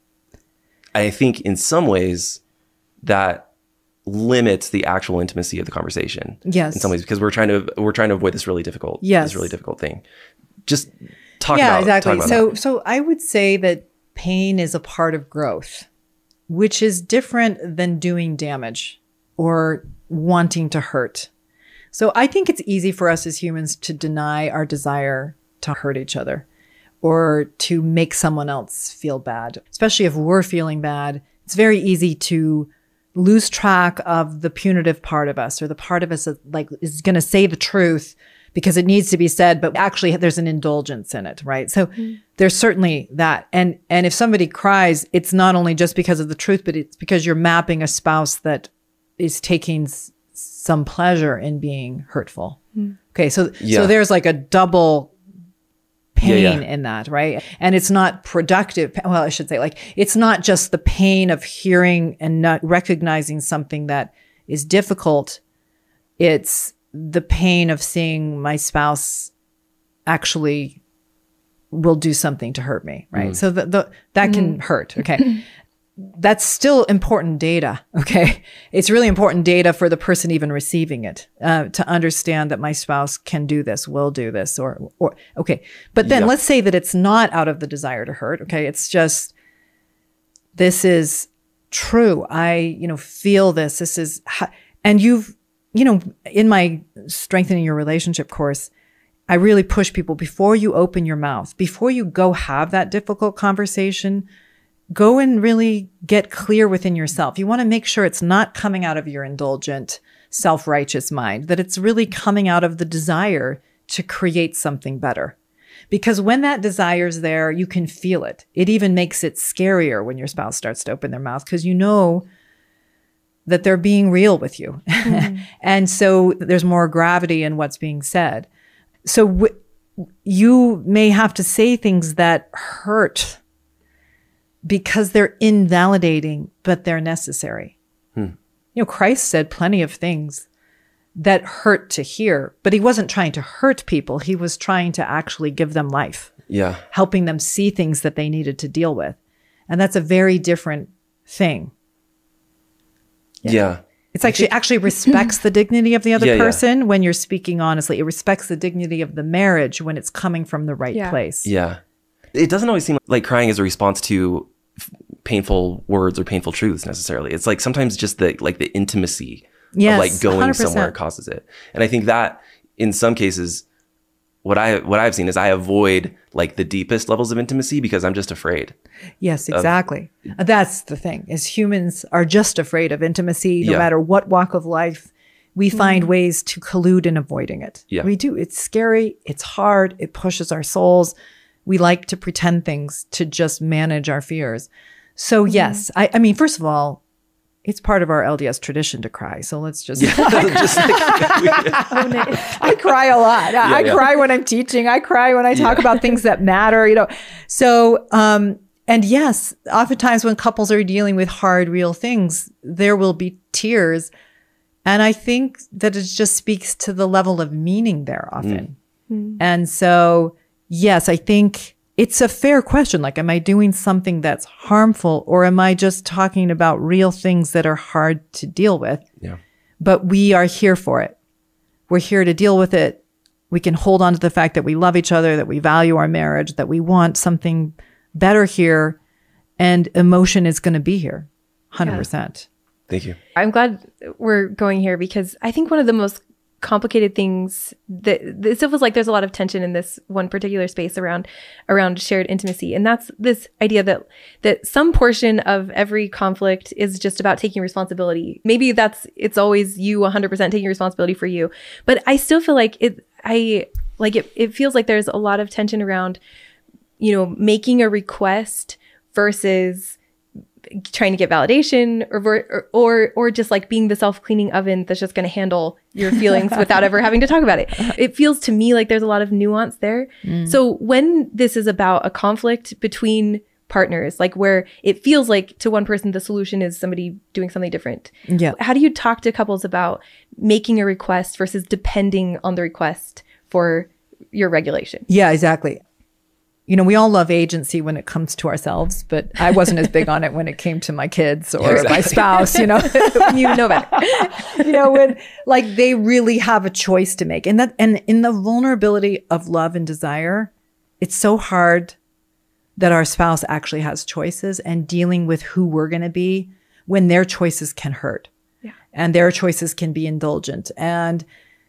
I think in some ways that limits the actual intimacy of the conversation. Yes. In some ways, because we're trying to, we're trying to avoid this really difficult, yes. this really difficult thing. Just talk yeah, about exactly. talk about so, that. so I would say that pain is a part of growth, which is different than doing damage or wanting to hurt. So I think it's easy for us as humans to deny our desire to hurt each other or to make someone else feel bad, especially if we're feeling bad. It's very easy to lose track of the punitive part of us or the part of us that like is going to say the truth because it needs to be said, but actually there's an indulgence in it, right? So mm-hmm. there's certainly that. And and if somebody cries, it's not only just because of the truth, but it's because you're mapping a spouse that is taking s- some pleasure in being hurtful. Mm-hmm. Okay, so yeah. so there's like a double pain yeah, yeah. in that, right? And it's not productive. Well, I should say like, it's not just the pain of hearing and not recognizing something that is difficult. It's the pain of seeing my spouse actually will do something to hurt me, right? Mm. So the, the, that can mm. hurt, okay? That's still important data, okay? It's really important data for the person even receiving it, uh, to understand that my spouse can do this, will do this, or, or okay. But then yeah. let's say that it's not out of the desire to hurt, okay? It's just, this is true. I, you know, feel this. This is, how, and you've, you know, in my Strengthening Your Relationship course, I really push people before you open your mouth, before you go have that difficult conversation, go and really get clear within yourself. You want to make sure it's not coming out of your indulgent, self-righteous mind, that it's really coming out of the desire to create something better. Because when that desire is there, you can feel it. It even makes it scarier when your spouse starts to open their mouth because you know that they're being real with you. Mm-hmm. And so there's more gravity in what's being said. So w- you may have to say things that hurt, because they're invalidating, but they're necessary. Hmm. You know, Christ said plenty of things that hurt to hear, but he wasn't trying to hurt people. He was trying to actually give them life, Yeah. helping them see things that they needed to deal with. And that's a very different thing. Yeah. yeah. It's actually actually respects the dignity of the other Yeah, yeah. person when you're speaking honestly. It respects the dignity of the marriage when it's coming from the right Yeah. place. Yeah. It doesn't always seem like crying is a response to f- painful words or painful truths necessarily. It's like sometimes just the like the intimacy Yes, of like going one hundred percent. somewhere causes it. And I think that in some cases what I what I've seen is I avoid like the deepest levels of intimacy because I'm just afraid. Yes, exactly. That's the thing. Is humans are just afraid of intimacy no Yeah. matter what walk of life. We find ways to collude in avoiding it. Yeah. We do. It's scary. It's hard. It pushes our souls. We like to pretend things to just manage our fears. So yes, I, I mean, first of all, it's part of our L D S tradition to cry. So let's just, Just like, I cry a lot. I, I yeah. cry when I'm teaching. I cry when I talk Yeah. about things that matter, you know. So, um, and yes, oftentimes when couples are dealing with hard, real things, there will be tears. And I think that it just speaks to the level of meaning there often. And so, yes, I think it's a fair question. Like, am I doing something that's harmful, or am I just talking about real things that are hard to deal with? yeah. But we are here for it. We're here to deal with it. We can hold on to the fact that we love each other, that we value our marriage, that we want something better here, and emotion is going to be here one hundred percent. Thank you. I'm glad we're going here because I think one of the most complicated things that it feels like there's a lot of tension in this one particular space around around shared intimacy, and that's this idea that that some portion of every conflict is just about taking responsibility. Maybe that's it's always you one hundred percent taking responsibility for you, but I still feel like it I like it it feels like there's a lot of tension around, you know, making a request versus trying to get validation, or or or, or just like being the self-cleaning oven that's just going to handle your feelings without ever having to talk about it. It feels to me like there's a lot of nuance there. Mm. So when this is about a conflict between partners, like where it feels like to one person the solution is somebody doing something different. Yeah. How do you talk to couples about making a request versus depending on the request for your regulation? Yeah, exactly. You know, we all love agency when it comes to ourselves, but I wasn't as big on it when it came to my kids or Exactly. my spouse, you know. You know better. You know, when like they really have a choice to make. And that and in the vulnerability of love and desire, it's so hard that our spouse actually has choices, and dealing with who we're going to be when their choices can hurt. Yeah. And their choices can be indulgent. And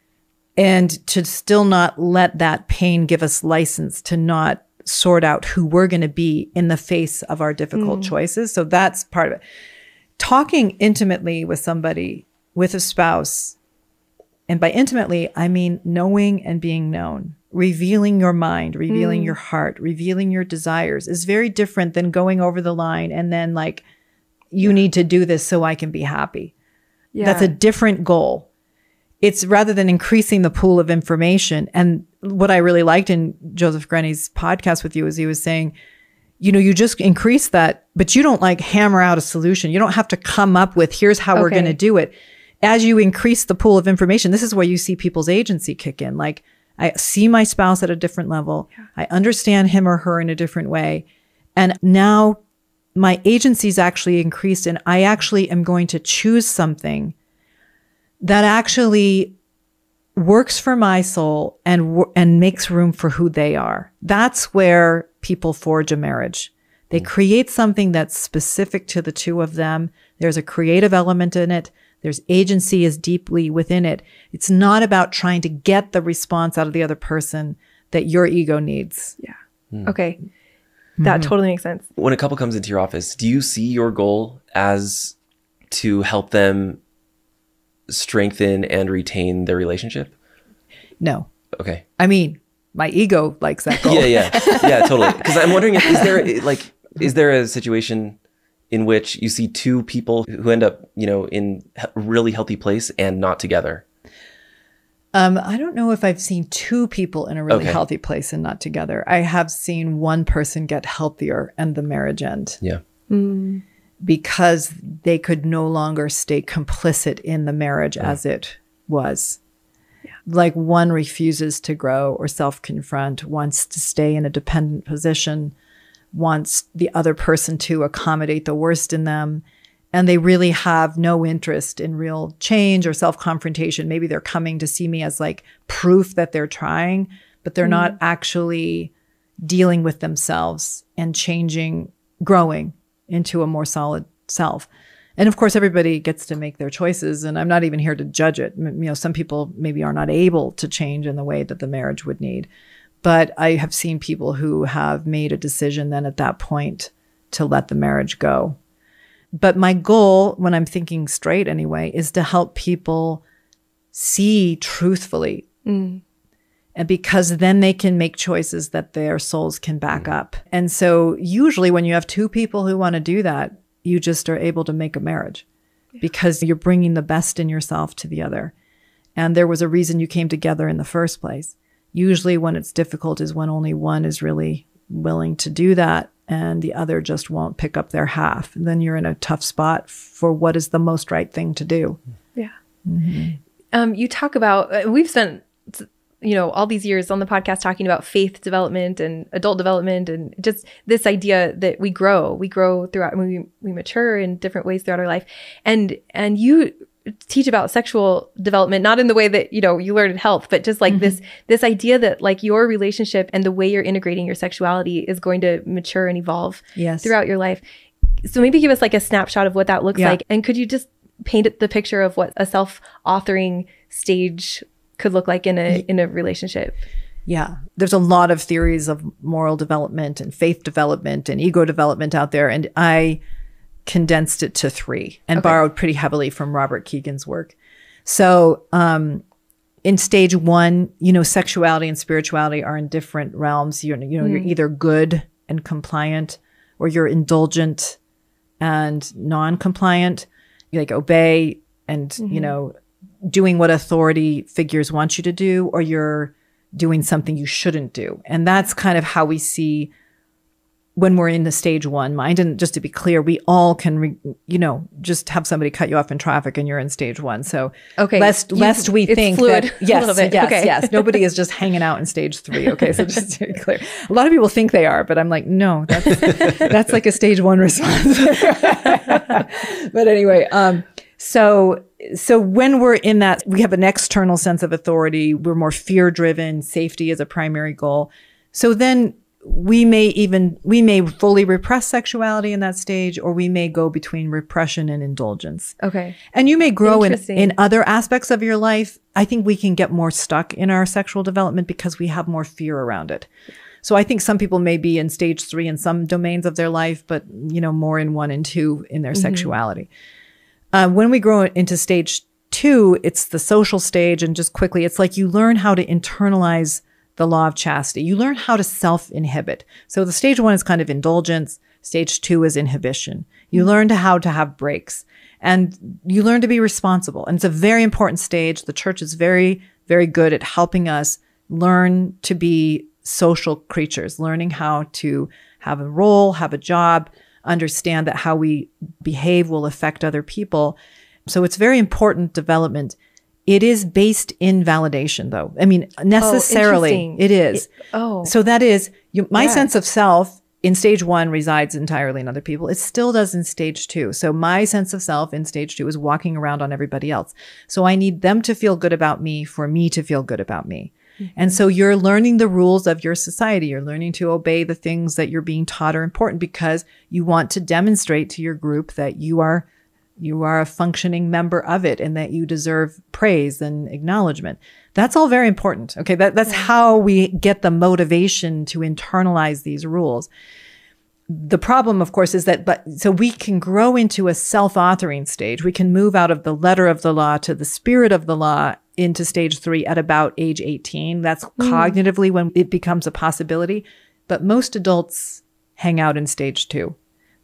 and to still not let that pain give us license to not sort out who we're going to be in the face of our difficult mm. choices. So that's part of it. Talking intimately with somebody, with a spouse, and by intimately, I mean knowing and being known, revealing your mind, revealing mm. your heart, revealing your desires is very different than going over the line and then like, you yeah. need to do this so I can be happy. Yeah. That's a different goal. It's rather than increasing the pool of information. And what I really liked in Joseph Grenny's podcast with you is he was saying, you know, you just increase that, but you don't like hammer out a solution. You don't have to come up with, here's how okay. we're going to do it. As you increase the pool of information, this is where you see people's agency kick in. Like, I see my spouse at a different level. Yeah. I understand him or her in a different way. And now my agency is actually increased, and I actually am going to choose something that actually works for my soul and and makes room for who they are. That's where people forge a marriage. They create something that's specific to the two of them. There's a creative element in it. There's agency is deeply within it. It's not about trying to get the response out of the other person that your ego needs. Yeah. Mm. Okay. That mm-hmm. totally makes sense. When a couple comes into your office, do you see your goal as to help them strengthen and retain their relationship? No. Okay. I mean, my ego likes that goal. yeah, yeah. Yeah, totally. Because I'm wondering, if, is there like, is there a situation in which you see two people who end up, you know, in a really healthy place and not together? Um, I don't know if I've seen two people in a really Okay. healthy place and not together. I have seen one person get healthier and the marriage end Yeah. Mm. because they could no longer stay complicit in the marriage as it was. Like one refuses to grow or self-confront, wants to stay in a dependent position, wants the other person to accommodate the worst in them. And they really have no interest in real change or self-confrontation. Maybe they're coming to see me as like proof that they're trying, but they're not actually dealing with themselves and changing, growing into a more solid self. And of course, everybody gets to make their choices. And I'm not even here to judge it. M- You know, some people maybe are not able to change in the way that the marriage would need. But I have seen people who have made a decision then at that point to let the marriage go. But my goal, when I'm thinking straight anyway, is to help people see truthfully. Mm. And because then they can make choices that their souls can back up. And so usually when you have two people who want to do that, you just are able to make a marriage because you're bringing the best in yourself to the other. And there was a reason you came together in the first place. Usually when it's difficult is when only one is really willing to do that and the other just won't pick up their half. And then you're in a tough spot for what is the most right thing to do. Yeah. Um, you talk about, uh, we've spent, you know, all these years on the podcast talking about faith development and adult development and just this idea that we grow, we grow throughout, we, we mature in different ways throughout our life. And, and you teach about sexual development, not in the way that, you know, you learn in health, but just like mm-hmm. this, this idea that like your relationship and the way you're integrating your sexuality is going to mature and evolve yes. throughout your life. So maybe give us like a snapshot of what that looks yeah. like. And could you just paint the picture of what a self-authoring stage could look like in a in a relationship? Yeah. There's a lot of theories of moral development and faith development and ego development out there. And I condensed it to three and Okay. borrowed pretty heavily from Robert Keegan's work. So um, in stage one, you know, sexuality and spirituality are in different realms. You're, you know, Mm. you're either good and compliant or you're indulgent and non-compliant. You like obey and, Mm-hmm. you know, doing what authority figures want you to do, or you're doing something you shouldn't do. And that's kind of how we see when we're in the stage one mind. And just to be clear, we all can, re, you know, just have somebody cut you off in traffic and you're in stage one. So Okay. lest, You- lest we it's think fluid that, a yes, little bit. yes, Okay. yes. Nobody is just hanging out in stage three. Okay. So just to be clear, a lot of people think they are, but I'm like, no, that's, that's like a stage one response. But anyway, um, so, so when we're in that, we have an external sense of authority. We're more fear driven. Safety is a primary goal. So then we may even, we may fully repress sexuality in that stage, or we may go between repression and indulgence. Okay. And you may grow in, Interesting. in other aspects of your life. I think we can get more stuck in our sexual development because we have more fear around it. So I think some people may be in stage three in some domains of their life, but, you know, more in one and two in their sexuality. Uh, when we grow into stage two, it's the social stage. And just quickly, it's like you learn how to internalize the law of chastity. You learn how to self-inhibit. So the stage one is kind of indulgence. Stage two is inhibition. You learn to how to have breaks, and you learn to be responsible. And it's a very important stage. The church is very, very good at helping us learn to be social creatures, learning how to have a role, have a job, understand that how we behave will affect other people. So it's very important development. It is based in validation, though. I mean, necessarily interesting. it is. It- oh. So that is, you, my Yeah. sense of self in stage one resides entirely in other people. It still does in stage two. So my sense of self in stage two is walking around on everybody else. So I need them to feel good about me for me to feel good about me. And so you're learning the rules of your society. You're learning to obey the things that you're being taught are important because you want to demonstrate to your group that you are you are a functioning member of it and that you deserve praise and acknowledgement. That's all very important. Okay. That, that's how we get the motivation to internalize these rules. The problem, of course, is that, but so we can grow into a self-authoring stage. We can move out of the letter of the law to the spirit of the law into stage three at about age eighteen. That's cognitively when it becomes a possibility. But most adults hang out in stage two.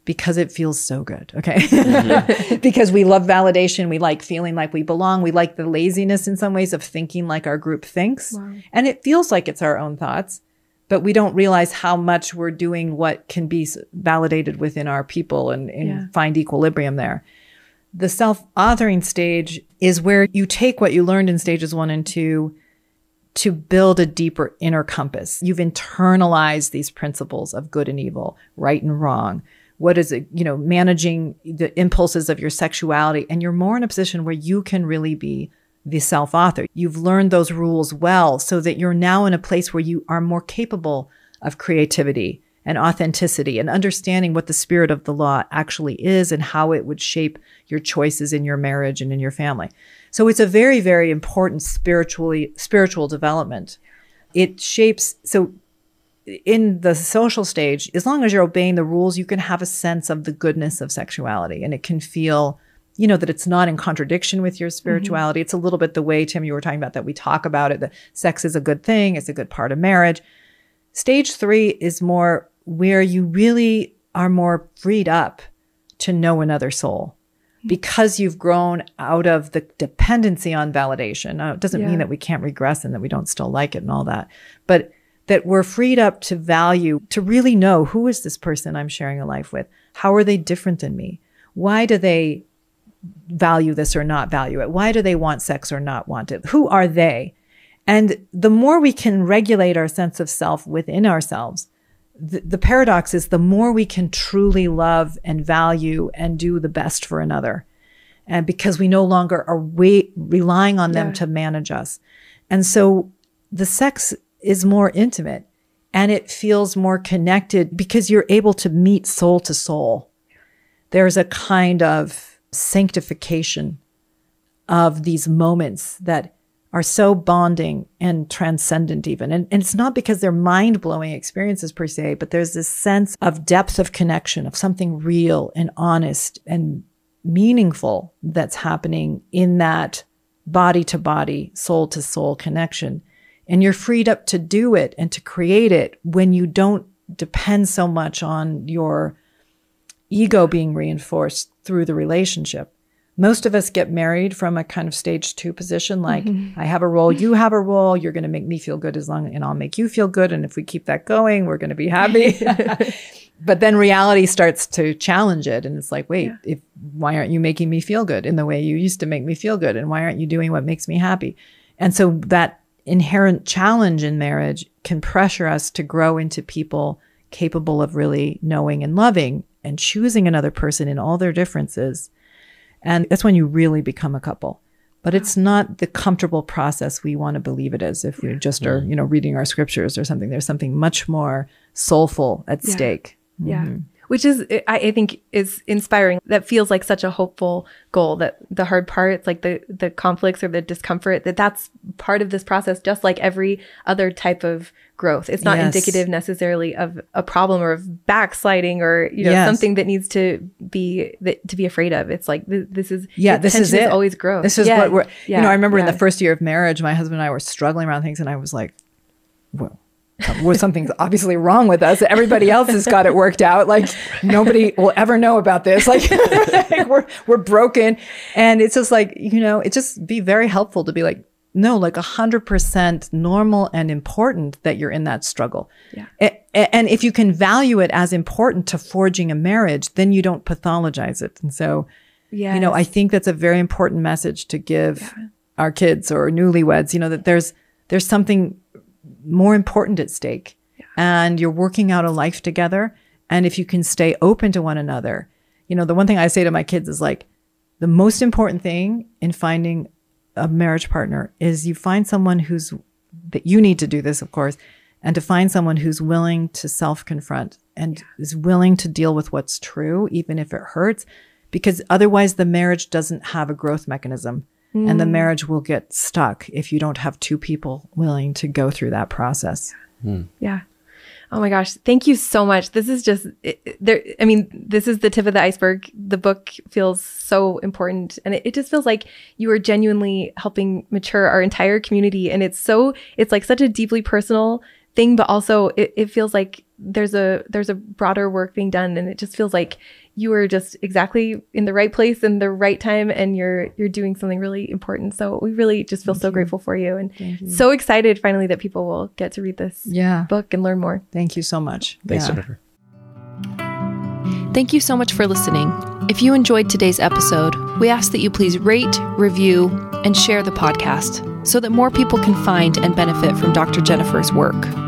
because it feels so good. Okay. Mm-hmm. Because we love validation. We like feeling like we belong. We like the laziness in some ways of thinking like our group thinks. Wow. And it feels like it's our own thoughts, but we don't realize how much we're doing what can be validated within our people and, and yeah. find equilibrium there. The self-authoring stage is where you take what you learned in stages one and two to build a deeper inner compass. You've internalized these principles of good and evil, right and wrong. What is it, you know, managing the impulses of your sexuality. And you're more in a position where you can really be the self-author. You've learned those rules well so that you're now in a place where you are more capable of creativity and authenticity and understanding what the spirit of the law actually is and how it would shape your choices in your marriage and in your family. So it's a very, very important spiritually, spiritual development. It shapes, so in the social stage, as long as you're obeying the rules, you can have a sense of the goodness of sexuality, and it can feel, you know, that it's not in contradiction with your spirituality. Mm-hmm. It's a little bit the way, Tim, you were talking about, that we talk about it, that sex is a good thing. It's a good part of marriage. Stage three is more where you really are more freed up to know another soul because you've grown out of the dependency on validation. Now, it doesn't yeah. mean that we can't regress and that we don't still like it and all that, but that we're freed up to value, to really know, who is this person I'm sharing a life with? How are they different than me? Why do they value this or not value it? Why do they want sex or not want it? Who are they? And the more we can regulate our sense of self within ourselves, the, the paradox is the more we can truly love and value and do the best for another. And because we no longer are we, relying on them yeah. to manage us. And so the sex is more intimate and it feels more connected because you're able to meet soul to soul. There's a kind of sanctification of these moments that are so bonding and transcendent even. And, and it's not because they're mind-blowing experiences per se, but there's this sense of depth of connection, of something real and honest and meaningful that's happening in that body-to-body, soul-to-soul connection. And you're freed up to do it and to create it when you don't depend so much on your ego being reinforced through the relationship. Most of us get married from a kind of stage two position, like mm-hmm. I have a role, you have a role, you're going to make me feel good as long, and I'll make you feel good. And if we keep that going, we're going to be happy. But then reality starts to challenge it. And it's like, wait, yeah. if why aren't you making me feel good in the way you used to make me feel good? And why aren't you doing what makes me happy? And so that inherent challenge in marriage can pressure us to grow into people capable of really knowing and loving and choosing another person in all their differences. And that's when you really become a couple. But it's not the comfortable process we want to believe it is if we just are, you know, reading our scriptures or something. There's something much more soulful at yeah. stake. Yeah. Mm-hmm. Which is, I, I think, is inspiring. That feels like such a hopeful goal, that the hard parts, like the, the conflicts or the discomfort, that that's part of this process, just like every other type of growth. It's not yes. indicative necessarily of a problem or of backsliding or, you know, yes. something that needs to be, that, to be afraid of. It's like, th- this is, yeah, this is it. always growth. This is yeah. what we're, yeah. you know, I remember yeah. in the first year of marriage, my husband and I were struggling around things and I was like, well, well, something's obviously wrong with us. Everybody else has got it worked out. Like nobody will ever know about this. Like, like we're we're broken, and it's just like, you know, it just be very helpful to be like, no, like a hundred percent normal and important that you're in that struggle. Yeah. And, and if you can value it as important to forging a marriage, then you don't pathologize it. And so, yes. you know, I think that's a very important message to give yeah. our kids or newlyweds. You know, that there's there's something more important at stake yeah. and you're working out a life together. And if you can stay open to one another, you know, the one thing I say to my kids is like, the most important thing in finding a marriage partner is you find someone who's, that you need to do this, of course, and to find someone who's willing to self-confront and yeah. is willing to deal with what's true, even if it hurts, because otherwise the marriage doesn't have a growth mechanism. And the marriage will get stuck if you don't have two people willing to go through that process. Mm. Yeah. Oh my gosh. Thank you so much. This is just, it, there. I mean, this is the tip of the iceberg. The book feels so important. And it, it just feels like you are genuinely helping mature our entire community. And it's so, it's like such a deeply personal thing, but also it, it feels like there's a there's a broader work being done, and it just feels like you are just exactly in the right place in the right time, and you're you're doing something really important. So we really just feel Thank so you. grateful for you, and you. so excited finally that people will get to read this Yeah. book and learn more. Thank you so much. Thanks, Yeah. Jennifer. Thank you so much for listening. If you enjoyed today's episode, we ask that you please rate, review, and share the podcast so that more people can find and benefit from Doctor Jennifer's work.